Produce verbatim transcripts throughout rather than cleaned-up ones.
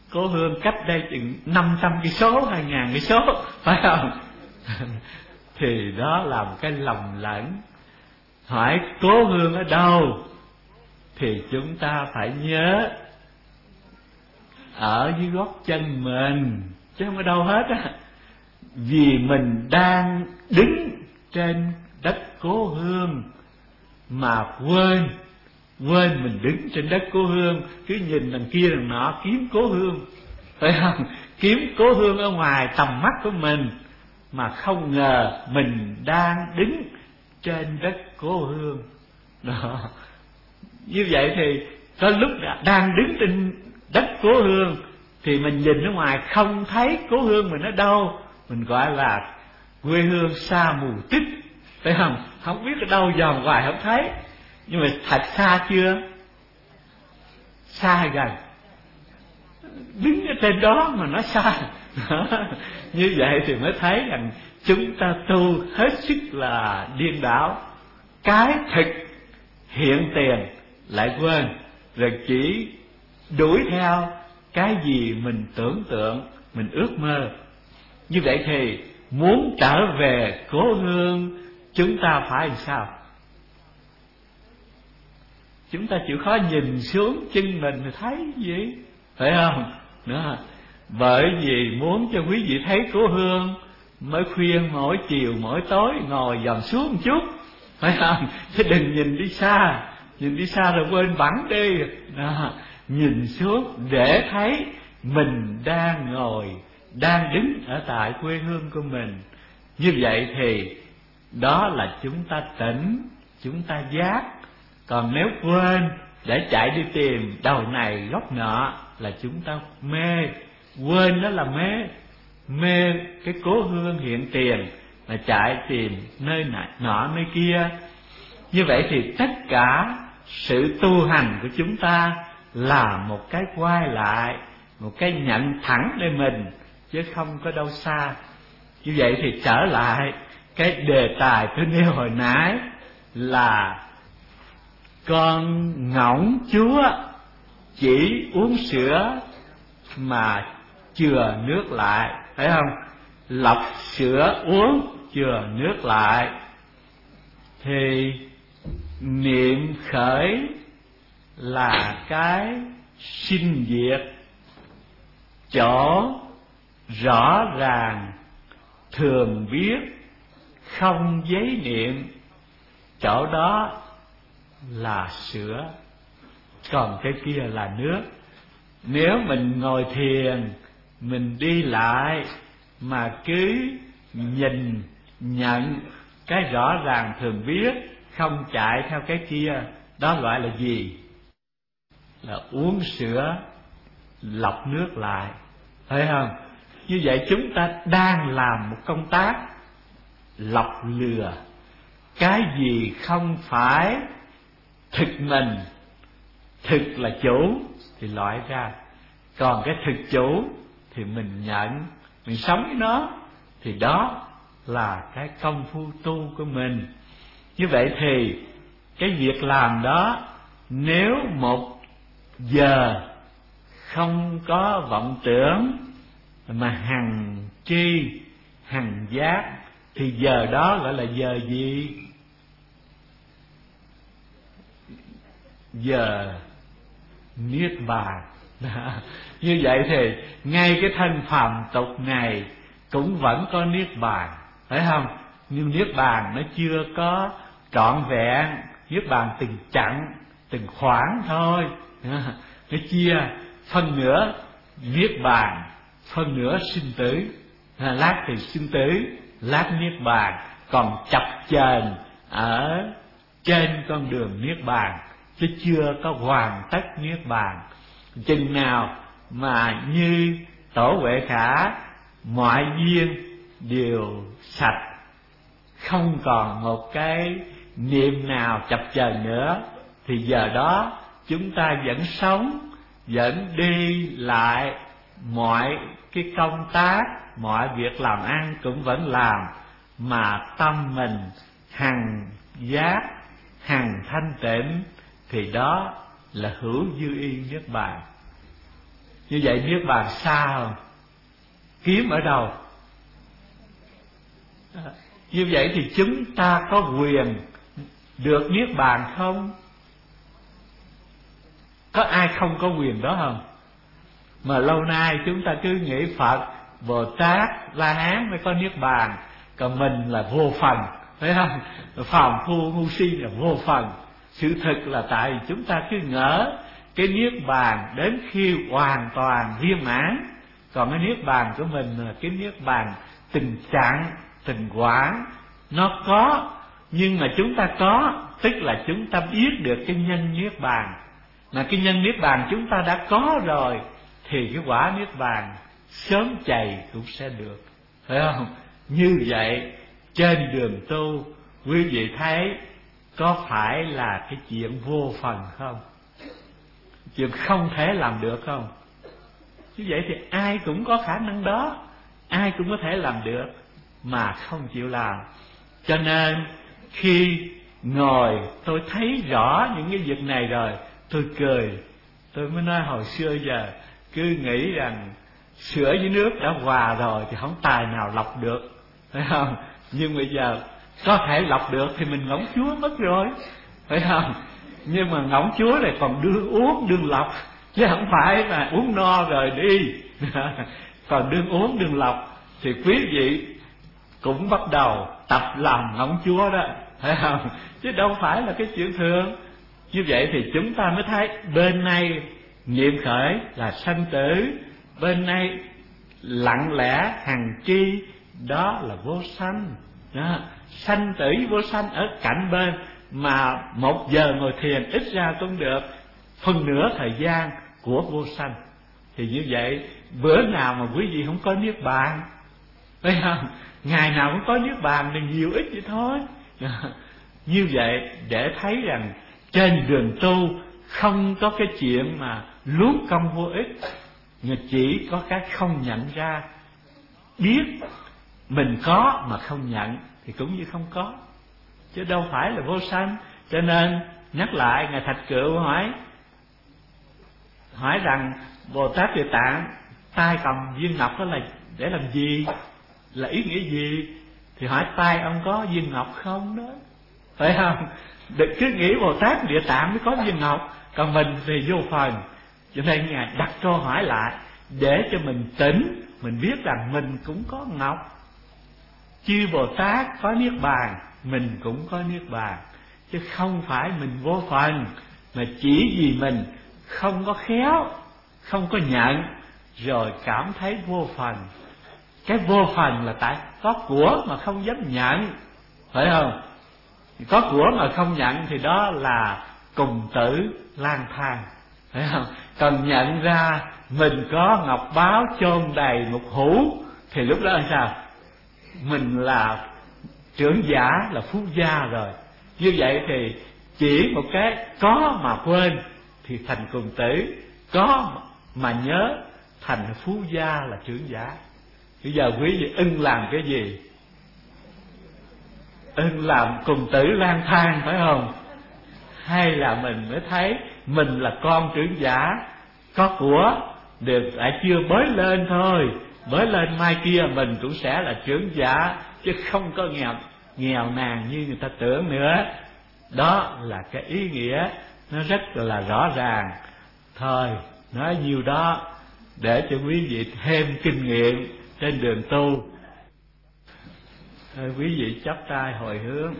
cố hương cách đây chừng năm trăm cây số, hai ngàn cây số, phải không? Thì đó là một cái lầm lẫn. Hỏi cố hương ở đâu thì chúng ta phải nhớ ở dưới gót chân mình, chứ không ở đâu hết á. Vì mình đang đứng trên đất cố hương mà quên quên mình đứng trên đất cố hương, cứ nhìn đằng kia đằng nọ kiếm cố hương, phải không? Kiếm cố hương ở ngoài tầm mắt của mình, mà không ngờ mình đang đứng trên đất cố hương đó. Như vậy thì có lúc đang đứng trên đất cố hương thì mình nhìn ở ngoài không thấy cố hương mình ở đâu, mình gọi là quê hương xa mù tít, phải không? Không biết ở đâu, dòm hoài không thấy. Nhưng mà thật xa chưa? Xa gần. Đứng ở trên đó mà nó xa. Như vậy thì mới thấy rằng chúng ta tu hết sức là điên đảo. Cái thực hiện tiền lại quên, rồi chỉ đuổi theo cái gì mình tưởng tượng, mình ước mơ. Như vậy thì muốn trở về cố hương, chúng ta phải làm sao? Chúng ta chịu khó nhìn xuống chân mình thì thấy gì, phải không? Đó. Bởi vì muốn cho quý vị thấy cố hương, mới khuyên mỗi chiều mỗi tối ngồi dòm xuống một chút, phải không? Chứ đừng nhìn đi xa, nhìn đi xa rồi quên bẵng đi. Đó. Nhìn xuống để thấy mình đang ngồi, đang đứng ở tại quê hương của mình. Như vậy thì đó là chúng ta tỉnh, chúng ta giác. Còn nếu quên để chạy đi tìm đầu này góc nọ là chúng ta mê. Quên đó là mê. Mê cái cố hương hiện tiền, là chạy tìm nơi này nọ nơi kia. Như vậy thì tất cả sự tu hành của chúng ta là một cái quay lại, một cái nhận thẳng lên mình, chứ không có đâu xa. Như vậy thì trở lại cái đề tài tôi nêu hồi nãy là con ngỗng chúa chỉ uống sữa mà chừa nước lại, phải không? Lọc sữa uống chừa nước lại. Thì niệm khởi là cái sinh diệt, chỗ rõ ràng thường biết không giấy niệm, chỗ đó là sữa, còn cái kia là nước. Nếu mình ngồi thiền, mình đi lại mà cứ nhìn nhận cái rõ ràng thường biết, không chạy theo cái kia, đó gọi là gì? Là uống sữa lọc nước lại, phải không? Như vậy chúng ta đang làm một công tác lọc lừa. Cái gì không phải thực mình, thực là chủ thì loại ra. Còn cái thực chủ thì mình nhận, mình sống với nó, thì đó là cái công phu tu của mình. Như vậy thì cái việc làm đó, nếu một giờ không có vọng tưởng mà hằng tri hằng giác, thì giờ đó gọi là giờ gì? Giờ niết bàn. Như vậy thì ngay cái thân phàm tục này cũng vẫn có niết bàn, phải không? Nhưng niết bàn nó chưa có trọn vẹn. Niết bàn từng chặng, từng khoảng thôi. Nó chia phân nửa niết bàn, phân nửa sinh tử. Lát thì sinh tử, lát niết bàn, còn chập chờn ở trên con đường niết bàn, chứ chưa có hoàn tất niết bàn. Chừng nào mà như Tổ Huệ Khả, mọi duyên đều sạch, không còn một cái niệm nào chập chờn nữa, thì giờ đó chúng ta vẫn sống, vẫn đi lại, mọi cái công tác, mọi việc làm ăn cũng vẫn làm, mà tâm mình hằng giác, hằng thanh tịnh, thì đó là hữu dư y niết bàn. Như vậy niết bàn xa không? Kiếm ở đâu? Như vậy thì chúng ta có quyền được niết bàn không? Có ai không có quyền đó không? Mà lâu nay chúng ta cứ nghĩ Phật, Bồ Tát, La Hán mới có niết bàn, còn mình là vô phần, phải không? Phàm phu ngu si là vô phần. Sự thực là tại vì chúng ta cứ ngỡ cái niết bàn đến khi hoàn toàn viên mãn, còn cái niết bàn của mình là cái niết bàn tình trạng, tình quán. Nó có, nhưng mà chúng ta có, tức là chúng ta biết được cái nhân niết bàn. Mà cái nhân niết bàn chúng ta đã có rồi, thì cái quả niết bàn sớm chày cũng sẽ được, phải không? Như vậy trên đường tu, quý vị thấy có phải là cái chuyện vô phần không? Chuyện không thể làm được không? Như vậy thì ai cũng có khả năng đó, ai cũng có thể làm được, mà không chịu làm. Cho nên khi ngồi tôi thấy rõ những cái việc này rồi, tôi cười. Tôi mới nói hồi xưa giờ cứ nghĩ rằng sữa với nước đã hòa rồi thì không tài nào lọc được, phải không? Nhưng bây giờ có thể lọc được thì mình ngỗng chúa mất rồi, phải không? Nhưng mà ngỗng chúa này còn đương uống đương lọc, chứ không phải là uống no rồi đi. Còn đương uống đương lọc thì quý vị cũng bắt đầu tập làm ngỗng chúa đó, phải không? Chứ đâu phải là cái chuyện thường. Như vậy thì chúng ta mới thấy bên này niệm khởi là sanh tử, bên này lặng lẽ hằng tri đó là vô sanh. Đó, sanh tử vô sanh ở cạnh bên, mà một giờ ngồi thiền ít ra cũng được phần nửa thời gian của vô sanh. Thì như vậy bữa nào mà quý vị không có niết bàn, phải không? Ngày nào cũng có niết bàn thì nhiều ít vậy thôi. Như vậy để thấy rằng trên đường tu không có cái chuyện mà luống công vô ích, mà chỉ có cái không nhận ra. Biết mình có mà không nhận thì cũng như không có, chứ đâu phải là vô sanh. Cho nên nhắc lại, Ngài Thạch Cựu hỏi hỏi rằng Bồ Tát Địa Tạng tay cầm viên ngọc đó là để làm gì, là ý nghĩa gì? Thì hỏi tay ông có viên ngọc không đó, phải không? Đừng cứ nghĩ Bồ Tát Địa Tạng mới có viên ngọc, còn mình thì vô phần. Cho nên Ngài đặt câu hỏi lại để cho mình tỉnh, mình biết rằng mình cũng có ngọc. Chư Bồ Tát có niết bàn, mình cũng có niết bàn, chứ không phải mình vô phần, mà chỉ vì mình không có khéo, không có nhận, rồi cảm thấy vô phần. Cái vô phần là tại có của mà không dám nhận, phải không? Có của mà không nhận thì đó là cùng tử lang thang, phải không? Còn nhận ra mình có ngọc báo chôn đầy một hũ thì lúc đó là sao? Mình là trưởng giả, là phú gia rồi. Như vậy thì chỉ một cái có mà quên thì thành cùng tử, có mà nhớ thành phú gia, là trưởng giả. Bây giờ quý vị ưng làm cái gì? Ưng làm cùng tử lang thang, phải không? Hay là mình mới thấy mình là con trưởng giả, có của được lại chưa bới lên thôi, bới lên mai kia mình cũng sẽ là trưởng giả, chứ không có nghèo nghèo nàn như người ta tưởng nữa. Đó là cái ý nghĩa nó rất là rõ ràng. Thôi nói nhiêu đó để cho quý vị thêm kinh nghiệm trên đường tu. Thôi quý vị chắp tay hồi hướng.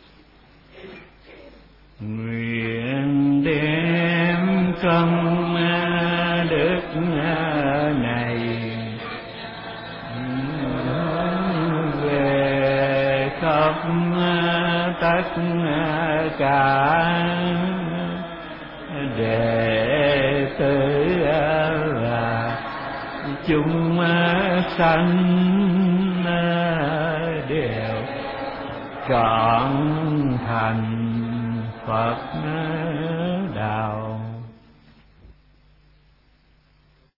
Nguyện đem công đức này về khắp tất cả đệ tử và chúng sanh đều trọn thành Phật